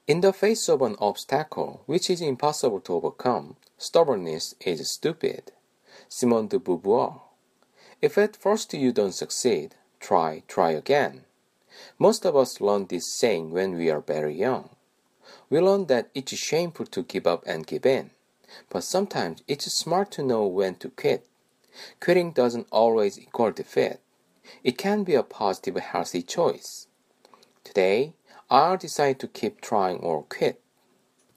In the face of an obstacle which is impossible to overcome, stubbornness is stupid. Simone de Beauvoir. If at first you don't succeed, try again. Most of us learn this saying when we are very young. We learn that it's shameful to give up and give in, but sometimes it's smart to know when to quit. Quitting doesn't always equal defeat. It can be a positive, healthy choice. Today, I'll decide to keep trying or quit.